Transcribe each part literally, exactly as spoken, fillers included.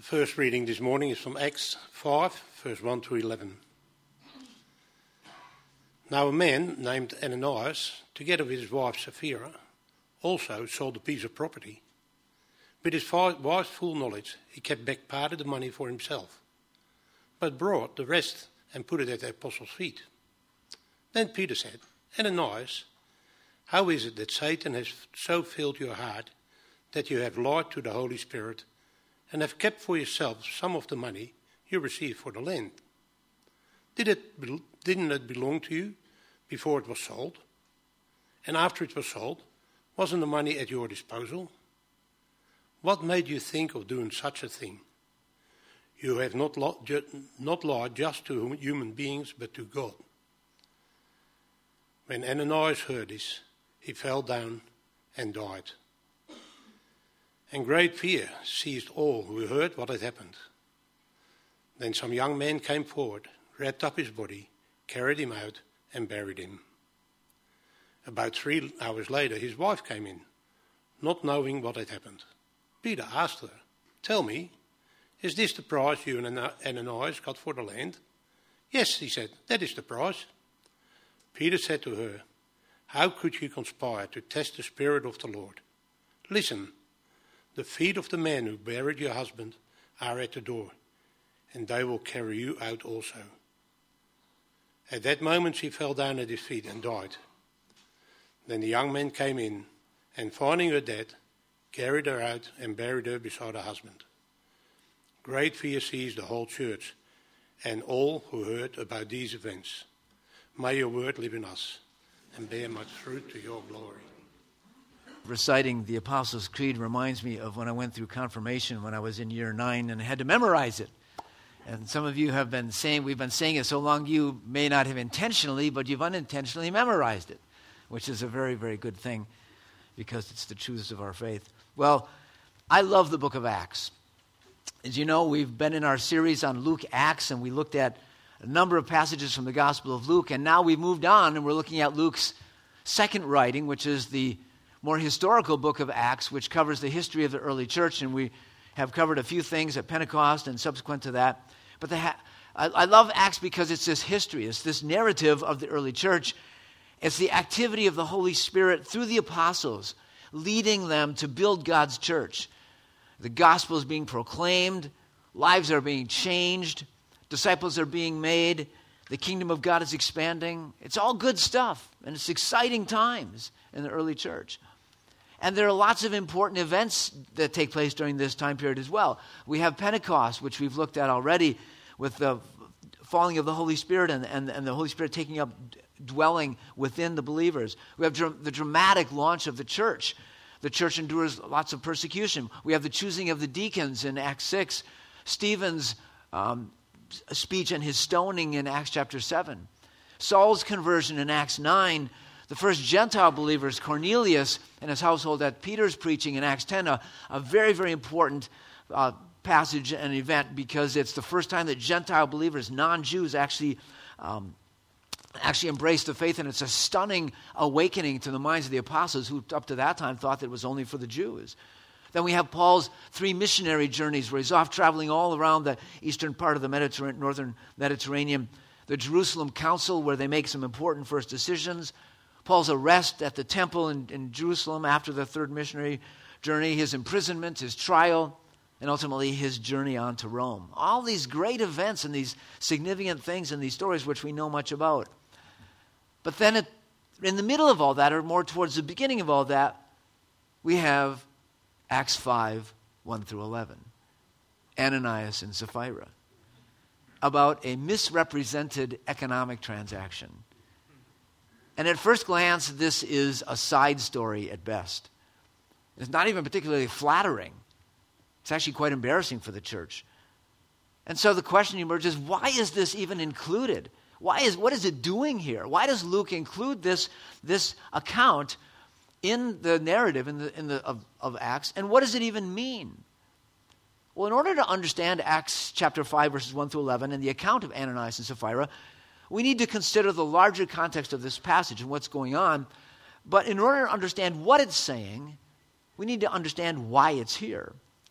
first reading this morning is from Acts five, verse one to eleven. Now a man named Ananias, together with his wife Sapphira, also sold a piece of property. With his wife's full knowledge, he kept back part of the money for himself, but brought the rest and put it at the apostles' feet. Then Peter said, Ananias, how is it that Satan has so filled your heart that you have lied to the Holy Spirit and have kept for yourself some of the money you received for the land? Did it, didn't it belong to you before it was sold? And after it was sold, wasn't the money at your disposal? What made you think of doing such a thing? You have not, lo- ju- not lied just to human beings, but to God. When Ananias heard this, he fell down and died. And great fear seized all who heard what had happened. Then some young men came forward, wrapped up his body, carried him out, and buried him. About three hours later, his wife came in, not knowing what had happened. Peter asked her, Tell me, is this the price you and Ananias got for the land? Yes, he said, that is the price. Peter said to her, How could you conspire to test the Spirit of the Lord? Listen, the feet of the men who buried your husband are at the door, and they will carry you out also. At that moment she fell down at his feet and died. Then the young men came in, and finding her dead, carried her out and buried her beside her husband. Great fear seized the whole church and all who heard about these events. May your word live in us and bear much fruit to your glory. Reciting the Apostles' Creed reminds me of when I went through confirmation when I was in year nine and had to memorize it. And some of you have been saying, we've been saying it so long you may not have intentionally, but you've unintentionally memorized it, which is a very, very good thing because it's the truths of our faith. Well, I love the book of Acts. As you know, we've been in our series on Luke Acts, and we looked at a number of passages from the Gospel of Luke, and now we've moved on, and we're looking at Luke's second writing, which is the more historical book of Acts, which covers the history of the early church, and we have covered a few things at Pentecost and subsequent to that. But the ha- I, I love Acts because it's this history, it's this narrative of the early church. It's the activity of the Holy Spirit through the apostles, leading them to build God's church. The gospel is being proclaimed, lives are being changed, disciples are being made, the kingdom of God is expanding. It's all good stuff, and it's exciting times in the early church. And there are lots of important events that take place during this time period as well. We have Pentecost, which we've looked at already, with the falling of the Holy Spirit and, and, and the Holy Spirit taking up dwelling within the believers. We have dr- the dramatic launch of the church. The church endures lots of persecution. We have the choosing of the deacons in Acts six, Stephen's um, speech and his stoning in Acts chapter seven, Saul's conversion in Acts nine, the first Gentile believers, Cornelius and his household at Peter's preaching in Acts ten, a, a very, very important uh, passage and event because it's the first time that Gentile believers, non-Jews, actually um, actually embraced the faith, and it's a stunning awakening to the minds of the apostles who up to that time thought that it was only for the Jews. Then we have Paul's three missionary journeys where he's off traveling all around the eastern part of the Mediterranean, northern Mediterranean, the Jerusalem Council where they make some important first decisions, Paul's arrest at the temple in, in Jerusalem after the third missionary journey, his imprisonment, his trial, and ultimately his journey on to Rome. All these great events and these significant things in these stories which we know much about. But then it, in the middle of all that, or more towards the beginning of all that, we have Acts five, one through eleven. Ananias and Sapphira. About a misrepresented economic transaction. And at first glance, this is a side story at best. It's not even particularly flattering. It's actually quite embarrassing for the church. And so the question emerges, why is this even included? Why is what is it doing here? Why does Luke include this, this account in the narrative in the, in the, of, of Acts? And what does it even mean? Well, in order to understand Acts chapter five, verses one through eleven, and the account of Ananias and Sapphira, we need to consider the larger context of this passage and what's going on. But in order to understand what it's saying, we need to understand why it's here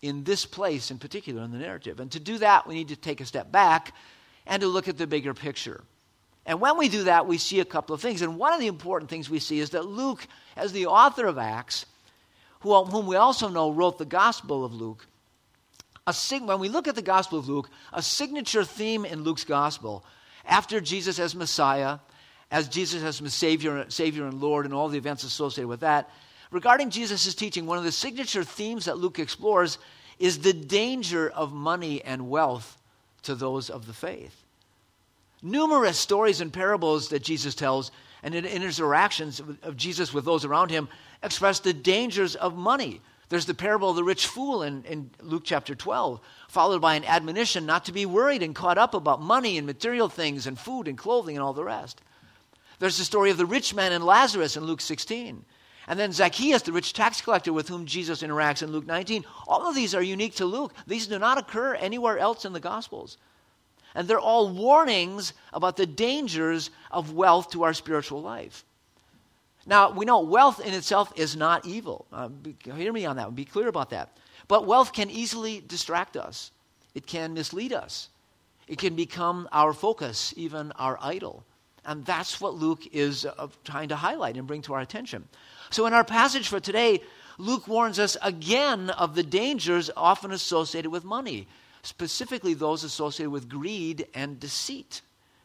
in this place in particular in the narrative. And to do that, we need to take a step back and to look at the bigger picture. And when we do that, we see a couple of things. And one of the important things we see is that Luke, as the author of Acts, who, whom we also know wrote the Gospel of Luke, a sig- when we look at the Gospel of Luke, a signature theme in Luke's Gospel, after Jesus as Messiah, as Jesus as Savior, Savior and Lord, and all the events associated with that, regarding Jesus' teaching, one of the signature themes that Luke explores is the danger of money and wealth to those of the faith. Numerous stories and parables that Jesus tells and in interactions of Jesus with those around him express the dangers of money. There's the parable of the rich fool in, in Luke chapter twelve, followed by an admonition not to be worried and caught up about money and material things and food and clothing and all the rest. There's the story of the rich man and Lazarus in Luke sixteen. And then Zacchaeus, the rich tax collector with whom Jesus interacts in Luke nineteen. All of these are unique to Luke. These do not occur anywhere else in the Gospels. And they're all warnings about the dangers of wealth to our spiritual life. Now, we know wealth in itself is not evil. Uh, be, hear me on that one. Be clear about that. But wealth can easily distract us. It can mislead us. It can become our focus, even our idol. And that's what Luke is uh, trying to highlight and bring to our attention. So in our passage for today, Luke warns us again of the dangers often associated with money, specifically those associated with greed and deceit.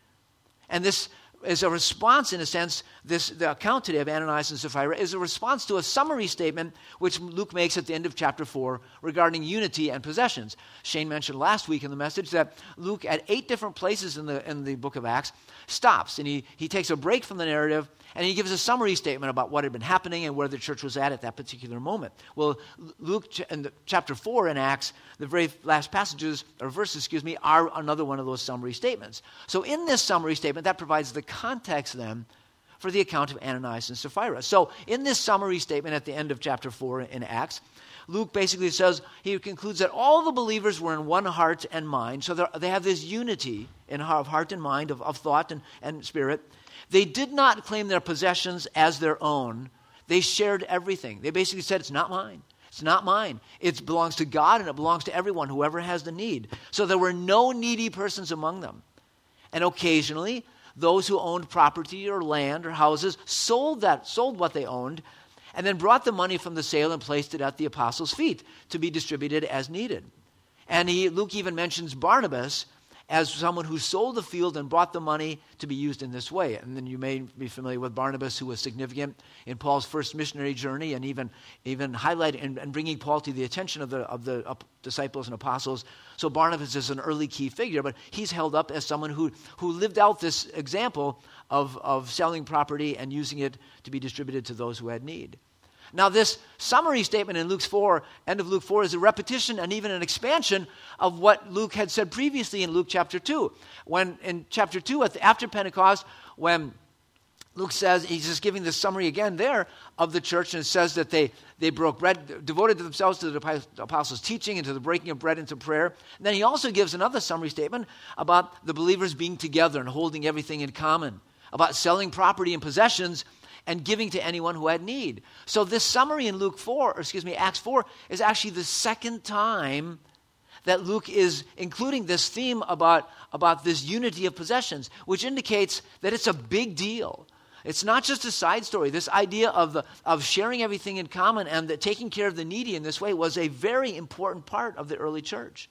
And this is a response, in a sense, this the account today of Ananias and Sapphira is a response to a summary statement which Luke makes at the end of chapter four regarding unity and possessions. Shane mentioned last week in the message that Luke, at eight different places in the in the book of Acts, stops and he, he takes a break from the narrative and he gives a summary statement about what had been happening and where the church was at at that particular moment. Well, Luke in the, chapter four in Acts, the very last passages, or verses, excuse me, are another one of those summary statements. So in this summary statement, that provides the context then for the account of Ananias and Sapphira. So in this summary statement at the end of chapter four in Acts, Luke basically says, he concludes that all the believers were in one heart and mind. So they have this unity in heart and mind, of, of thought and, and spirit. They did not claim their possessions as their own. They shared everything. They basically said, it's not mine. It's not mine. It belongs to God and it belongs to everyone, whoever has the need. So there were no needy persons among them. And occasionally, those who owned property or land or houses sold that, sold what they owned, and then brought the money from the sale and placed it at the apostles' feet to be distributed as needed. And he, Luke even mentions Barnabas as someone who sold the field and brought the money to be used in this way. And then you may be familiar with Barnabas, who was significant in Paul's first missionary journey and even, even highlighting and, and bringing Paul to the attention of the, of the uh, disciples and apostles. So Barnabas is an early key figure, but he's held up as someone who, who lived out this example of, of selling property and using it to be distributed to those who had need. Now, this summary statement in Luke four, end of Luke four, is a repetition and even an expansion of what Luke had said previously in Luke chapter two. When in chapter two, at the, after Pentecost, when Luke says, he's just giving the summary again there of the church, and it says that they, they broke bread, devoted themselves to the apostles' teaching and to the breaking of bread and to prayer. And then he also gives another summary statement about the believers being together and holding everything in common, about selling property and possessions and giving to anyone who had need. So this summary in Luke four, or excuse me, Acts four, is actually the second time that Luke is including this theme about, about this unity of possessions, which indicates that it's a big deal. It's not just a side story. This idea of, the, of sharing everything in common and the, taking care of the needy in this way was a very important part of the early church.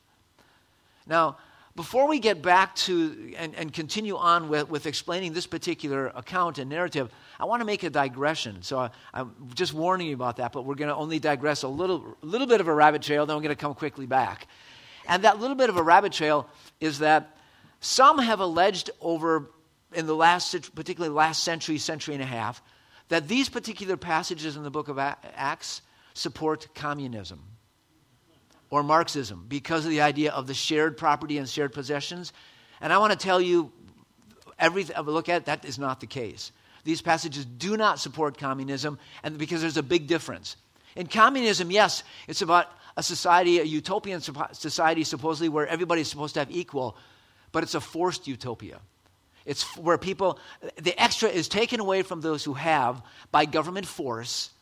Now, before we get back to and, and continue on with, with explaining this particular account and narrative, I want to make a digression. So I, I'm just warning you about that, but we're going to only digress a little, little bit of a rabbit trail, then we're going to come quickly back. And that little bit of a rabbit trail is that some have alleged over, in the last, particularly last century, century and a half, that these particular passages in the book of Acts support communism or Marxism because of the idea of the shared property and shared possessions. And I want to tell you, every look at it, that is not the case. These passages do not support communism, and because there's a big difference. In communism, yes, it's about a society, a utopian society supposedly where everybody's supposed to have equal, but it's a forced utopia. It's where people, the extra is taken away from those who have by government force,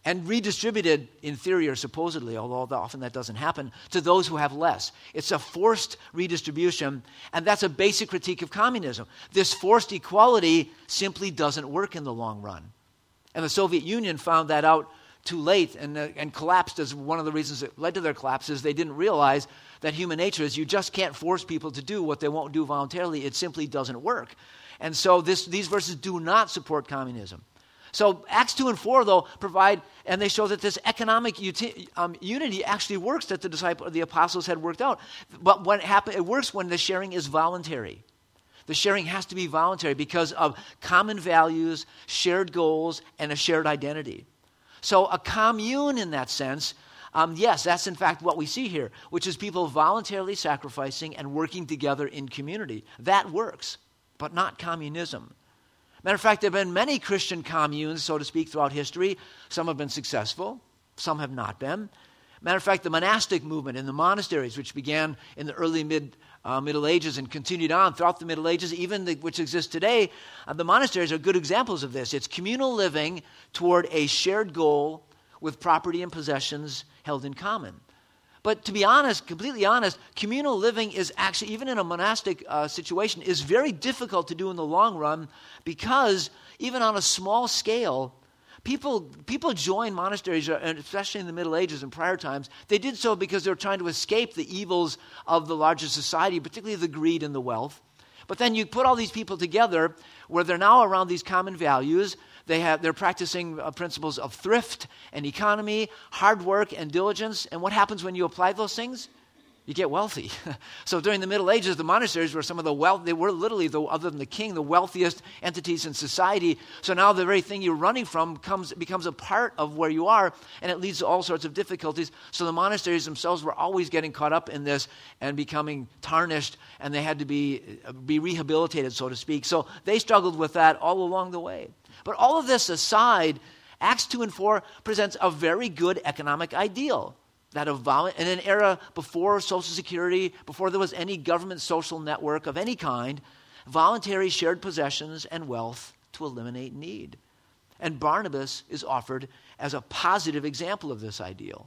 and redistributed, in theory or supposedly, although often that doesn't happen, to those who have less. It's a forced redistribution, and that's a basic critique of communism. This forced equality simply doesn't work in the long run. And the Soviet Union found that out too late and, uh, and collapsed as one of the reasons that led to their collapse is they didn't realize that human nature is you just can't force people to do what they won't do voluntarily. It simply doesn't work. And so this, these verses do not support communism. So Acts two and four, though, provide, and they show that this economic uti- um, unity actually works that the disciples, the apostles had worked out. But when it happen, it works when the sharing is voluntary. The sharing has to be voluntary because of common values, shared goals, and a shared identity. So a commune in that sense, um, yes, that's in fact what we see here, which is people voluntarily sacrificing and working together in community. That works, but not communism. Matter of fact, there have been many Christian communes, so to speak, throughout history. Some have been successful, some have not been. Matter of fact, the monastic movement in the monasteries, which began in the early mid, uh, Middle Ages and continued on throughout the Middle Ages, even the, which exists today, uh, the monasteries are good examples of this. It's communal living toward a shared goal with property and possessions held in common. But to be honest, completely honest, communal living is actually, even in a monastic uh, situation, is very difficult to do in the long run because even on a small scale, people people join monasteries, and especially in the Middle Ages and prior times, they did so because they were trying to escape the evils of the larger society, particularly the greed and the wealth. But then you put all these people together where they're now around these common values. They have, they're practicing uh, principles of thrift and economy, hard work and diligence. And what happens when you apply those things? You get wealthy. So during the Middle Ages, the monasteries were some of the wealth, they were literally, the, other than the king, the wealthiest entities in society. So now the very thing you're running from comes becomes a part of where you are, and it leads to all sorts of difficulties. So the monasteries themselves were always getting caught up in this and becoming tarnished, and they had to be, be rehabilitated, so to speak. So they struggled with that all along the way. But all of this aside, Acts two and four presents a very good economic ideal. That of vol- in an era before Social Security, before there was any government social network of any kind, voluntary shared possessions and wealth to eliminate need. And Barnabas is offered as a positive example of this ideal.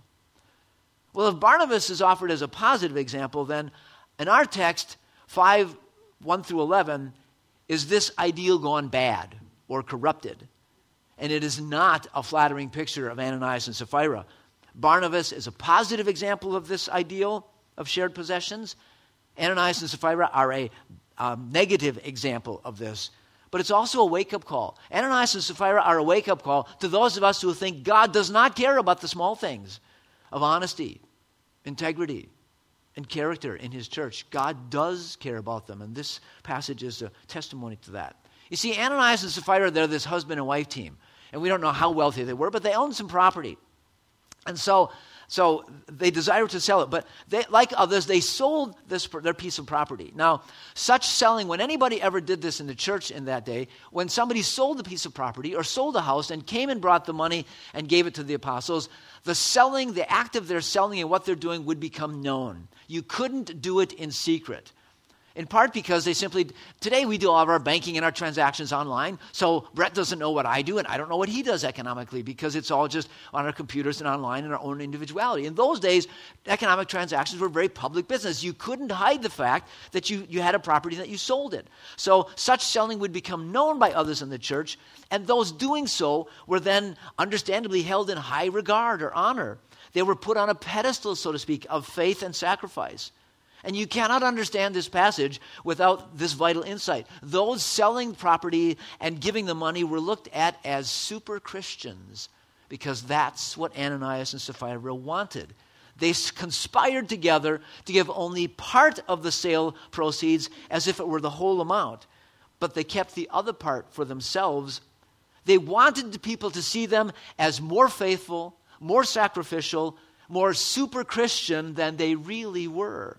Well, if Barnabas is offered as a positive example, then in our text, five, one through eleven, is this ideal gone bad or corrupted? And it is not a flattering picture of Ananias and Sapphira. Barnabas is a positive example of this ideal of shared possessions. Ananias and Sapphira are a um, negative example of this. But it's also a wake-up call. Ananias and Sapphira are a wake-up call to those of us who think God does not care about the small things of honesty, integrity, and character in his church. God does care about them, and this passage is a testimony to that. You see, Ananias and Sapphira, they're this husband and wife team. And we don't know how wealthy they were, but they owned some property. And so, so they desired to sell it, but they, like others, they sold this their piece of property. Now, such selling, when anybody ever did this in the church in that day, when somebody sold a piece of property or sold a house and came and brought the money and gave it to the apostles, the selling, the act of their selling and what they're doing would become known. You couldn't do it in secret. In part because they simply, today we do all of our banking and our transactions online, so Brett doesn't know what I do and I don't know what he does economically because it's all just on our computers and online in our own individuality. In those days, economic transactions were very public business. You couldn't hide the fact that you, you had a property and that you sold it. So such selling would become known by others in the church, and those doing so were then understandably held in high regard or honor. They were put on a pedestal, so to speak, of faith and sacrifice. And you cannot understand this passage without this vital insight. Those selling property and giving the money were looked at as super Christians because that's what Ananias and Sapphira wanted. They conspired together to give only part of the sale proceeds as if it were the whole amount. But they kept the other part for themselves. They wanted the people to see them as more faithful, more sacrificial, more super Christian than they really were.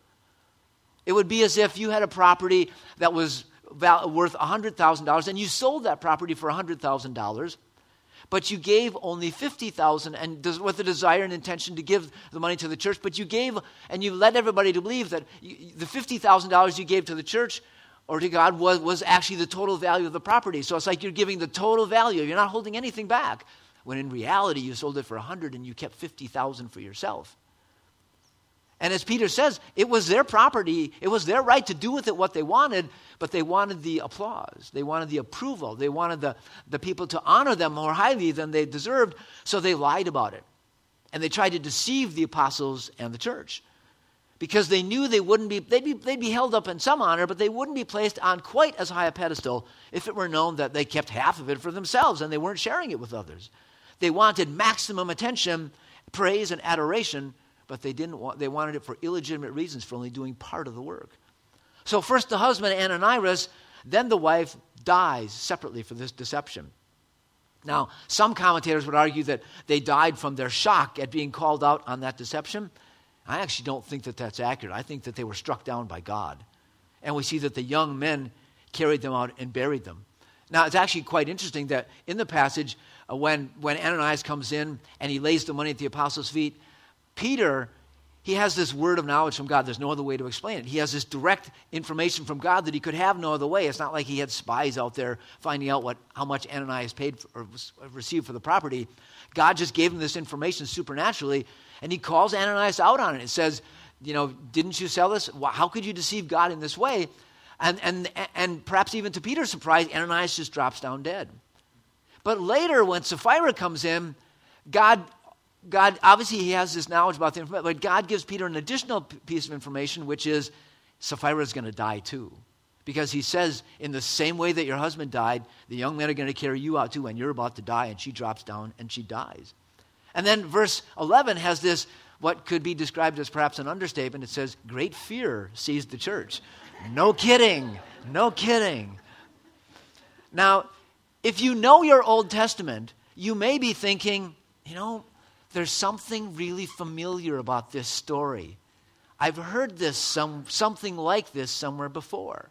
It would be as if you had a property that was val- worth one hundred thousand dollars and you sold that property for one hundred thousand dollars, but you gave only fifty thousand dollars and des- with the desire and intention to give the money to the church, but you gave and you led everybody to believe that you, the fifty thousand dollars you gave to the church or to God was, was actually the total value of the property. So it's like you're giving the total value. You're not holding anything back. when in reality you sold it for one hundred and you kept fifty thousand for yourself. And as Peter says, it was their property, it was their right to do with it what they wanted, but they wanted the applause, they wanted the approval, they wanted the, the people to honor them more highly than they deserved, so they lied about it. And they tried to deceive the apostles and the church. Because they knew they wouldn't be, they'd be, they'd be held up in some honor, but they wouldn't be placed on quite as high a pedestal if it were known that they kept half of it for themselves and they weren't sharing it with others. They wanted maximum attention, praise, and adoration, but they didn't want, they wanted it for illegitimate reasons, for only doing part of the work. So first the husband, Ananias, then the wife dies separately for this deception. Now, some commentators would argue that they died from their shock at being called out on that deception. I actually don't think that that's accurate. I think that they were struck down by God. And we see that the young men carried them out and buried them. Now, it's actually quite interesting that in the passage, uh, when, when Ananias comes in and he lays the money at the apostles' feet, Peter, he has this word of knowledge from God. There's no other way to explain it. He has this direct information from God that he could have no other way. It's not like he had spies out there finding out what how much Ananias paid for, or received for the property. God just gave him this information supernaturally, and he calls Ananias out on it. It says, you know, didn't you sell this? How could you deceive God in this way? And, and, and perhaps even to Peter's surprise, Ananias just drops down dead. But later, when Sapphira comes in, God, God obviously he has this knowledge about the information, but God gives Peter an additional p- piece of information, which is Sapphira is going to die too. Because he says, in the same way that your husband died, the young men are going to carry you out too, and you're about to die, and she drops down and she dies. And then verse eleven has this, what could be described as perhaps an understatement. It says, great fear seized the church. No kidding. No kidding. Now, if you know your Old Testament, you may be thinking, you know, there's something really familiar about this story. I've heard this, some something like this somewhere before.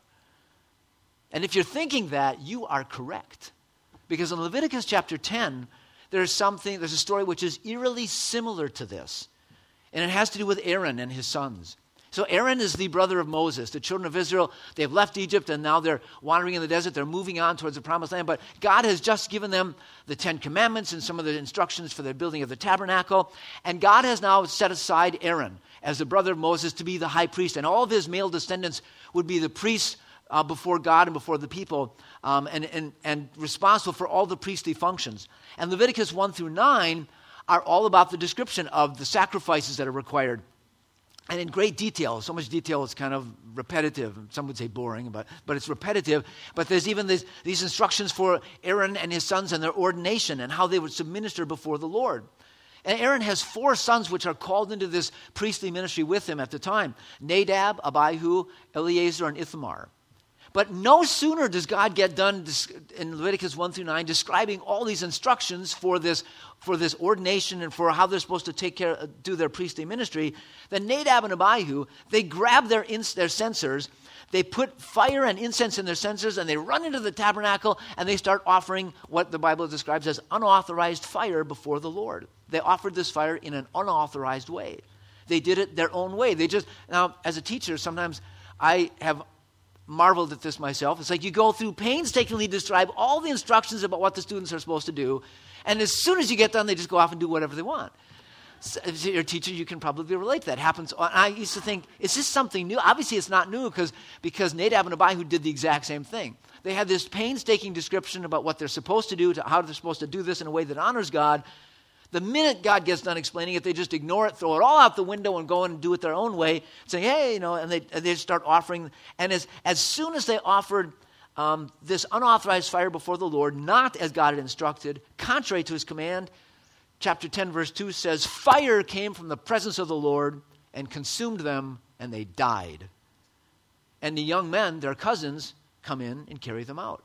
And if you're thinking that, you are correct. Because in Leviticus chapter ten, there's something, there's a story which is eerily similar to this. And it has to do with Aaron and his sons. So Aaron is the brother of Moses. The children of Israel, they've left Egypt and now they're wandering in the desert. They're moving on towards the promised land. But God has just given them the Ten Commandments and some of the instructions for the building of the tabernacle. And God has now set aside Aaron as the brother of Moses to be the high priest. And all of his male descendants would be the priests uh, before God and before the people um, and, and, and responsible for all the priestly functions. And Leviticus one through nine are all about the description of the sacrifices that are required. And in great detail, so much detail it's kind of repetitive. Some would say boring, but, but it's repetitive. But there's even this, these instructions for Aaron and his sons and their ordination and how they would minister before the Lord. And Aaron has four sons which are called into this priestly ministry with him at the time. Nadab, Abihu, Eleazar, and Ithamar. But no sooner does God get done in Leviticus one through nine describing all these instructions for this, for this ordination and for how they're supposed to take care, do their priestly ministry, than Nadab and Abihu, they grab their, ins, their censers, they put fire and incense in their censers, and they run into the tabernacle, and they start offering what the Bible describes as unauthorized fire before the Lord. They offered this fire in an unauthorized way. They did it their own way. They just, now, as a teacher, sometimes I have marveled at this myself. It's like you go through painstakingly describe all the instructions about what the students are supposed to do, and as soon as you get done, they just go off and do whatever they want. So, as your teacher, you can probably relate to that. Happens. I used to think, is this something new? Obviously, it's not new because because Nadab and Abihu did the exact same thing. They had this painstaking description about what they're supposed to do, to how they're supposed to do this in a way that honors God. The minute God gets done explaining it, they just ignore it, throw it all out the window, and go and do it their own way, saying, hey, you know, and they, and they start offering. And as, as soon as they offered um, this unauthorized fire before the Lord, not as God had instructed, contrary to his command, chapter ten, verse two says, fire came from the presence of the Lord and consumed them, and they died. And the young men, their cousins, come in and carry them out.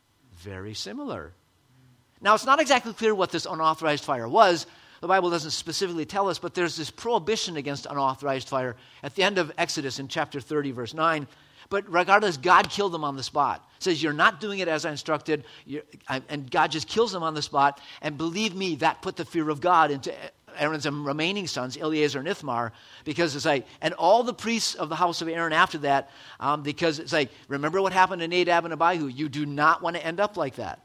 Very similar. Now, it's not exactly clear what this unauthorized fire was. The Bible doesn't specifically tell us, but there's this prohibition against unauthorized fire at the end of Exodus in chapter thirty, verse nine. But regardless, God killed them on the spot. It says, you're not doing it as I instructed, you're, and God just kills them on the spot. And believe me, that put the fear of God into Aaron's remaining sons, Eleazar and Ithamar, because it's like, and all the priests of the house of Aaron after that, um, because it's like, remember what happened to Nadab and Abihu? You do not want to end up like that.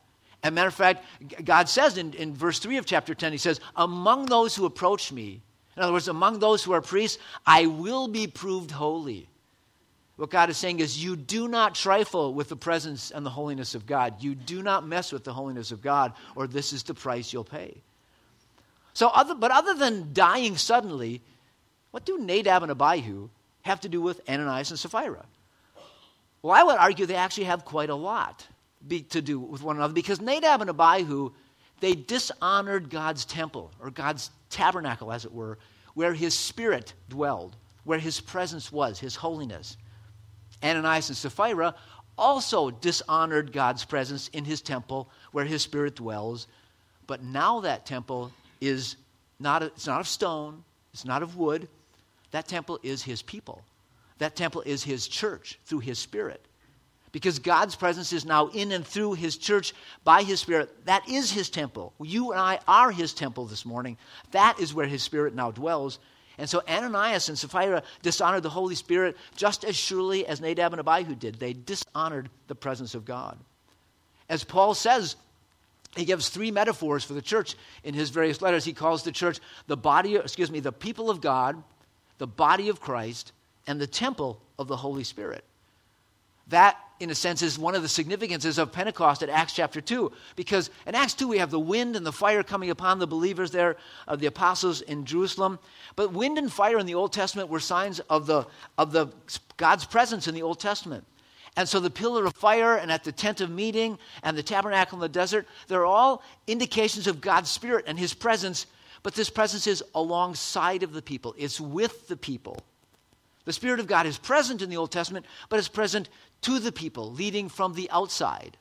As a matter of fact, God says in, in verse three of chapter ten, he says, among those who approach me, in other words, among those who are priests, I will be proved holy. What God is saying is you do not trifle with the presence and the holiness of God. You do not mess with the holiness of God, or this is the price you'll pay. So, other, but other than dying suddenly, what do Nadab and Abihu have to do with Ananias and Sapphira? Well, I would argue they actually have quite a lot be, to do with one another, because Nadab and Abihu, they dishonored God's temple, or God's tabernacle, as it were, where his spirit dwelled, where his presence was, his holiness. Ananias and Sapphira also dishonored God's presence in his temple, where his spirit dwells. But now that temple is not, a, it's not of stone, it's not of wood. That temple is his people. That temple is his church through his spirit. Because God's presence is now in and through his church by his spirit. That is his temple. You and I are his temple this morning. That is where his spirit now dwells. And so Ananias and Sapphira dishonored the Holy Spirit just as surely as Nadab and Abihu did. They dishonored the presence of God. As Paul says, he gives three metaphors for the church in his various letters. He calls the church the body, excuse me, the people of God, the body of Christ, and the temple of the Holy Spirit. That, in a sense, is one of the significances of Pentecost at Acts chapter two. Because in Acts two, we have the wind and the fire coming upon the believers there, of the apostles in Jerusalem. But wind and fire in the Old Testament were signs of the of the God's presence in the Old Testament. And so the pillar of fire and at the tent of meeting and the tabernacle in the desert, they're all indications of God's Spirit and his presence. But this presence is alongside of the people. It's with the people. The Spirit of God is present in the Old Testament, but is present to the people, leading from the outside.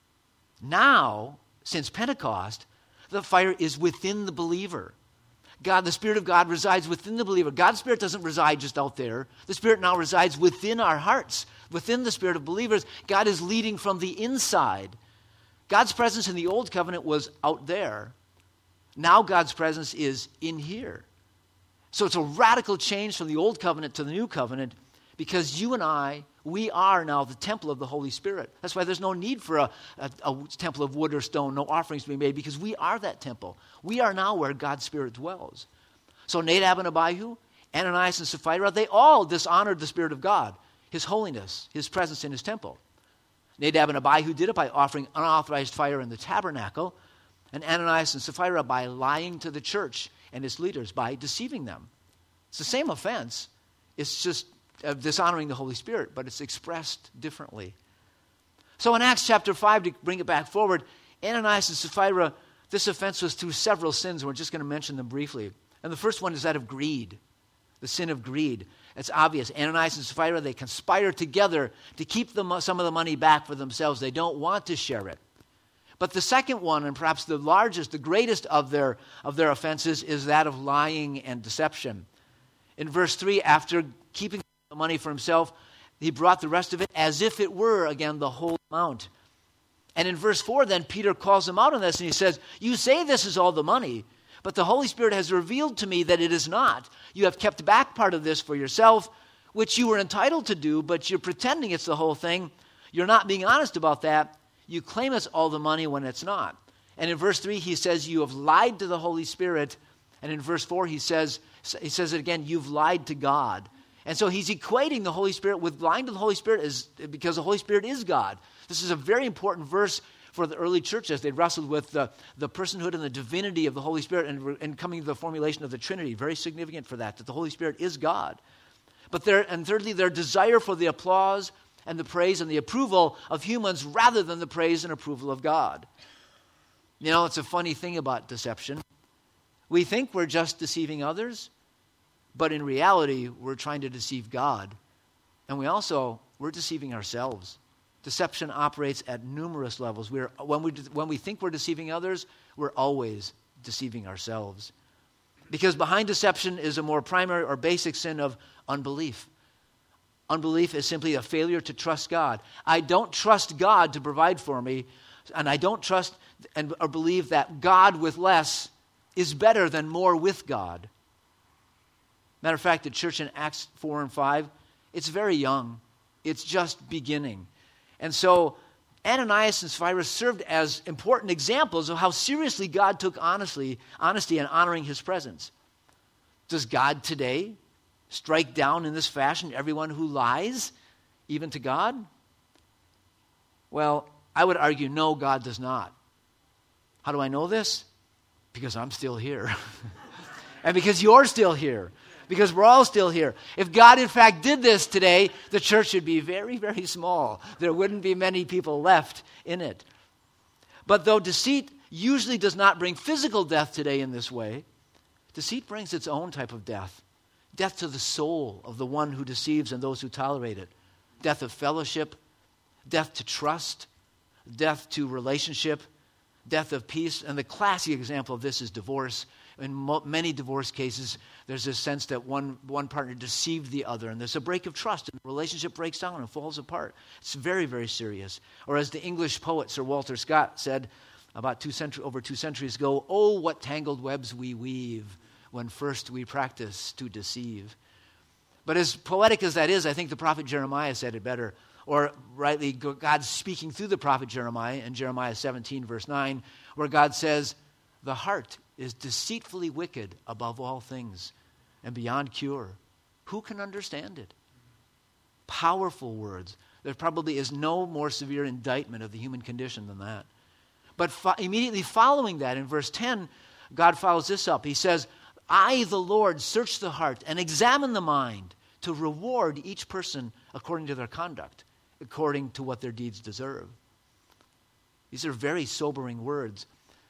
Now, since Pentecost, the fire is within the believer. God, the Spirit of God resides within the believer. God's Spirit doesn't reside just out there. The Spirit now resides within our hearts, within the spirit of believers. God is leading from the inside. God's presence in the Old Covenant was out there. Now God's presence is in here. So it's a radical change from the Old Covenant to the New Covenant, because you and I, we are now the temple of the Holy Spirit. That's why there's no need for a, a, a temple of wood or stone, no offerings to be made, because we are that temple. We are now where God's Spirit dwells. So Nadab and Abihu, Ananias and Sapphira, they all dishonored the Spirit of God, his holiness, his presence in his temple. Nadab and Abihu did it by offering unauthorized fire in the tabernacle, and Ananias and Sapphira by lying to the church and its leaders, by deceiving them. It's the same offense. It's just uh, dishonoring the Holy Spirit, but it's expressed differently. So in Acts chapter five, to bring it back forward, Ananias and Sapphira, this offense was through several sins. We're just going to mention them briefly. And the first one is that of greed, the sin of greed. It's obvious. Ananias and Sapphira, they conspire together to keep the, some of the money back for themselves. They don't want to share it. But the second one, and perhaps the largest, the greatest of their, of their offenses, is that of lying and deception. In verse three, after keeping the money for himself, he brought the rest of it as if it were, again, the whole amount. And in verse four, then, Peter calls him out on this, and he says, you say this is all the money, but the Holy Spirit has revealed to me that it is not. You have kept back part of this for yourself, which you were entitled to do, but you're pretending it's the whole thing. You're not being honest about that. You claim it's all the money when it's not. And in verse three, he says, you have lied to the Holy Spirit. And in verse four, he says, he says it again, you've lied to God. And so he's equating the Holy Spirit with lying to the Holy Spirit is, because the Holy Spirit is God. This is a very important verse for the early church as they wrestled with the, the personhood and the divinity of the Holy Spirit and, and coming to the formulation of the Trinity. Very significant for that, that the Holy Spirit is God. But their, and thirdly, their desire for the applause and the praise and the approval of humans rather than the praise and approval of God. You know, it's a funny thing about deception. We think we're just deceiving others, but in reality, we're trying to deceive God. And we also, we're deceiving ourselves. Deception operates at numerous levels. We're, when, we, when we think we're deceiving others, we're always deceiving ourselves. Because behind deception is a more primary or basic sin of unbelief. Unbelief is simply a failure to trust God. I don't trust God to provide for me, and I don't trust and or believe that God with less is better than more with God. Matter of fact, the church in Acts four and five, it's very young. It's just beginning. And so Ananias and Sapphira served as important examples of how seriously God took honestly, honesty and honoring his presence. Does God today strike down in this fashion everyone who lies, even to God? Well, I would argue no, God does not. How do I know this? Because I'm still here. And because you're still here. Because we're all still here. If God, in fact, did this today, the church would be very, very small. There wouldn't be many people left in it. But though deceit usually does not bring physical death today in this way, deceit brings its own type of death. Death to the soul of the one who deceives and those who tolerate it. Death of fellowship, death to trust, death to relationship, death of peace. And the classic example of this is divorce. In mo- many divorce cases, there's this sense that one, one partner deceived the other, and there's a break of trust, and the relationship breaks down and falls apart. It's very, very serious. Or as the English poet Sir Walter Scott said about two century, over two centuries ago, "Oh, what tangled webs we weave when first we practice to deceive." But as poetic as that is, I think the prophet Jeremiah said it better. Or rightly, God speaking through the prophet Jeremiah in Jeremiah seventeen, verse nine, where God says, "The heart is deceitfully wicked above all things and beyond cure. Who can understand it?" Powerful words. There probably is no more severe indictment of the human condition than that. But fo- immediately following that, in verse ten, God follows this up. He says, "I, the Lord, search the heart and examine the mind to reward each person according to their conduct, according to what their deeds deserve." These are very sobering words.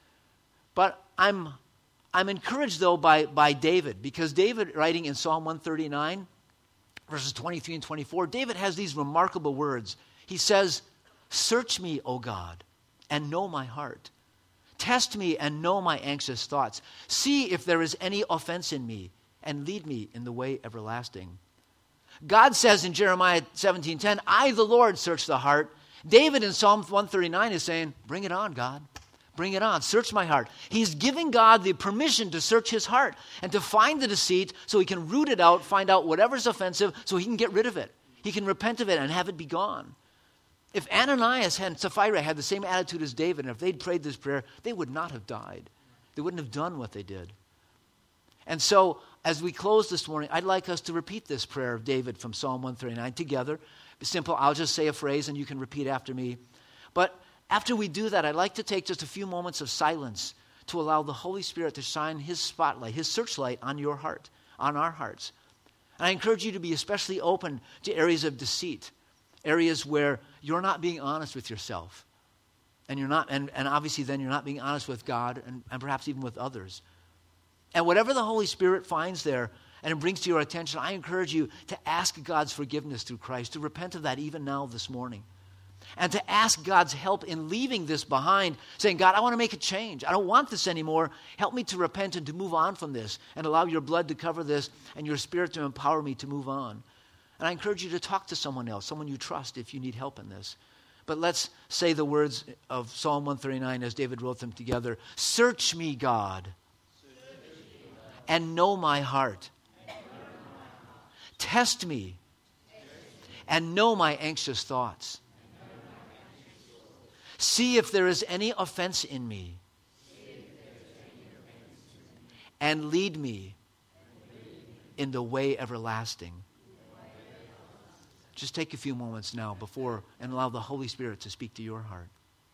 But I'm I'm encouraged, though, by, by David, because David, writing in Psalm one thirty-nine, verses twenty-three and twenty-four, David has these remarkable words. He says, "Search me, O God, and know my heart. Test me and know my anxious thoughts. See if there is any offense in me, and lead me in the way everlasting." God says in Jeremiah seventeen ten, "I, the Lord, search the heart." David in Psalm one thirty-nine is saying, "Bring it on, God. Bring it on. Search my heart." He's giving God the permission to search his heart and to find the deceit so he can root it out, find out whatever's offensive so he can get rid of it. He can repent of it and have it be gone. If Ananias and Sapphira had the same attitude as David, and if they'd prayed this prayer, they would not have died. They wouldn't have done what they did. And so, as we close this morning, I'd like us to repeat this prayer of David from Psalm one thirty-nine together. It's simple. I'll just say a phrase and you can repeat after me. But after we do that, I'd like to take just a few moments of silence to allow the Holy Spirit to shine his spotlight, his searchlight on your heart, on our hearts. And I encourage you to be especially open to areas of deceit, areas where you're not being honest with yourself. And you're not, and, and obviously then you're not being honest with God and, and perhaps even with others. And whatever the Holy Spirit finds there and it brings to your attention, I encourage you to ask God's forgiveness through Christ, to repent of that even now this morning. And to ask God's help in leaving this behind, saying, "God, I want to make a change. I don't want this anymore. Help me to repent and to move on from this and allow your blood to cover this and your Spirit to empower me to move on." And I encourage you to talk to someone else, someone you trust if you need help in this. But let's say the words of Psalm one thirty-nine as David wrote them together. "Search me, God, and know my heart. Test me and know my anxious thoughts. See if there is any offense in me, and lead me in the way everlasting." Just take a few moments now before and allow the Holy Spirit to speak to your heart.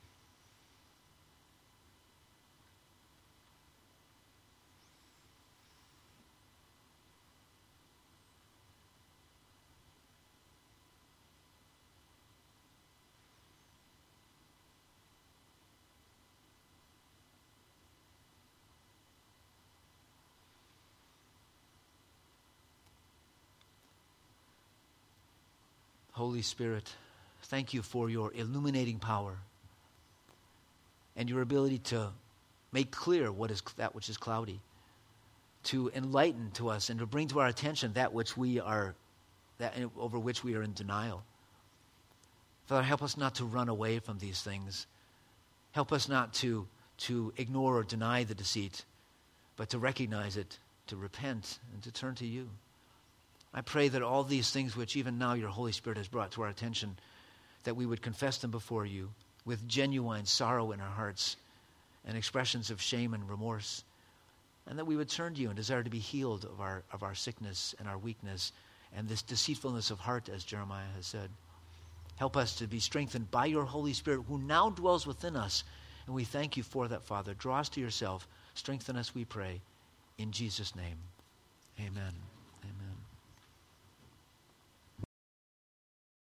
Holy Spirit, thank you for your illuminating power and your ability to make clear what is that which is cloudy, to enlighten to us and to bring to our attention that which we are, that over which we are in denial. Father, help us not to run away from these things. Help us not to, to ignore or deny the deceit, but to recognize it, to repent, and to turn to you. I pray that all these things which even now your Holy Spirit has brought to our attention, that we would confess them before you, with genuine sorrow in our hearts and expressions of shame and remorse, and that we would turn to you and desire to be healed of our, of our sickness and our weakness and this deceitfulness of heart, as Jeremiah has said. Help us to be strengthened by your Holy Spirit, who now dwells within us, and we thank you for that, Father. Draw us to yourself. Strengthen us, we pray. In Jesus' name, amen.